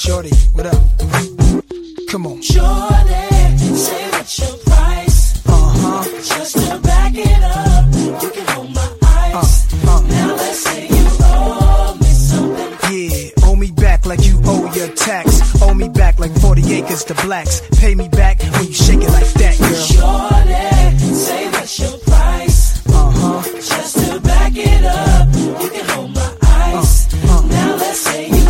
Shorty, what up? Come on. Shorty, say what's your price? Just to back it up, you can hold my ice. Now let's say you owe me something. Yeah, owe me back like you owe your tax. Owe me back like 40 acres to blacks. Pay me back when you shake it like that, girl. Shorty, say what's your price? Just to back it up, you can hold my ice. Now let's say you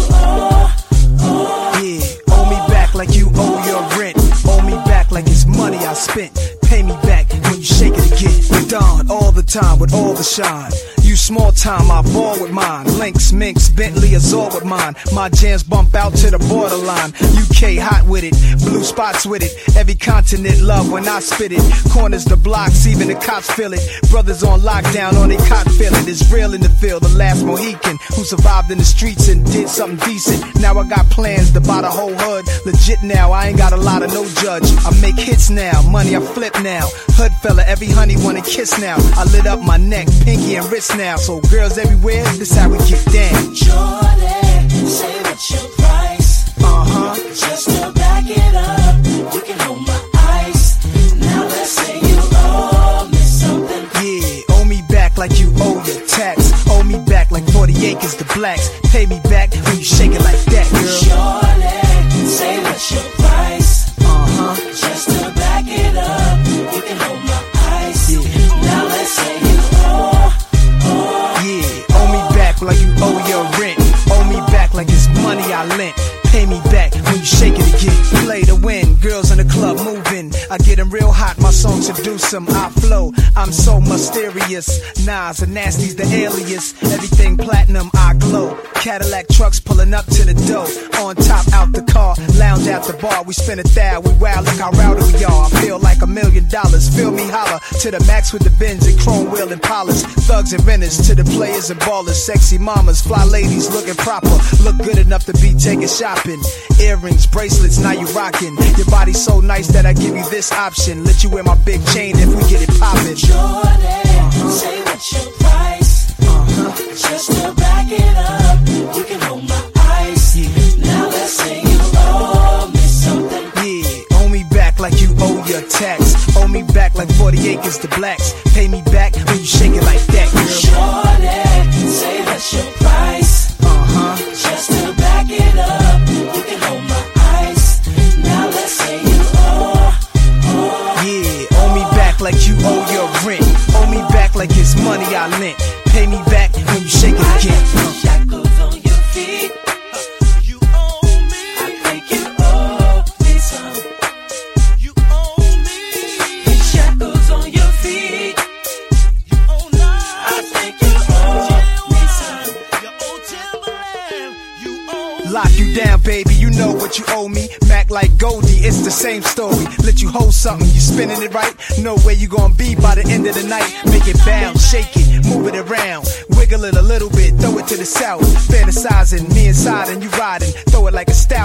yeah, owe me back like you owe your rent. Owe me back like it's money I spent. Pay me back when you shake it again. With Dawn all the time with all the shine. You small time, I ball with mine. Lynx, Minx, Bentley, Azor with mine. My jams bump out to the borderline. UK hot with it, blue spots with it. Every continent love when I spit it. Corners the blocks, even the cops feel it. Brothers on lockdown on they cot feeling. It's real in the field, the last Mohican who survived in the streets and did something decent. Now I got plans to buy the whole hood. Legit now, I ain't got a lot of no judge. I make hits now, money I flip now. Hood fella, every honey wanna kiss now. I lit up my neck, pinky and wrist now. So girls everywhere, this how we get down. Shorty, say what's your price? Just to back it up, you can hold my ice. Now let's say you owe me something. Yeah, owe me back like you owe your tax. Owe me back like 40 acres to blacks. Pay me back when you shake it like that, girl. Shorty, say what's your price? Just to back it up, you can hold my ice. Now let's say you yeah, owe me back like you owe your rent. Owe me back like it's money I lent. Pay me back when you shake it again. Play to win, girls in the club moving. I get them real hot, my song seduce them. I flow, I'm so mysterious. Nas and Nasty's the alias. Everything platinum, I glow. Cadillac trucks pulling up to the door. On top, out the car, lounge at the bar. We spin 1,000, we wow, look how rowdy we are. I feel like $1 million. Feel me holler to the max with the Benz and chrome wheel and polish. Thugs and renters to the players and ballers. Sexy mamas, fly ladies looking proper. Look good enough to be taking shopping. Earrings, bracelets, now you rocking. Your body's so nice that I give you this option. Let you wear my big chain if we get it poppin'. Jordan, say what's your price? Just to back it up, you can hold my ice. Now let's say you owe me something. Yeah, owe me back like you owe your tax. Owe me back like 40 acres to blacks. Pay me back when you shake it like that, girl. Jordan, say what's your price? Just to back it up, you can hold my ice. Now let's say you yeah, owe me back like you owe your rent. Owe me back like it's money I lent. Pay me back when you shake it again. Shackles on your feet, you owe me. I think you owe me some. You owe me. Shackles on your feet, you owe none. I think you owe me some. You owe Timberland, you owe. Lock you down, baby, you know what you owe me. Mac like Goldie, it's the same story. Let you hold something, you spinning it right. Know where you gonna be by the end of the night. Make it bounce, shake it, move it around. Wiggle it a little bit, throw it to the south. Fantasizing, me inside and you riding. Throw it like a stallion.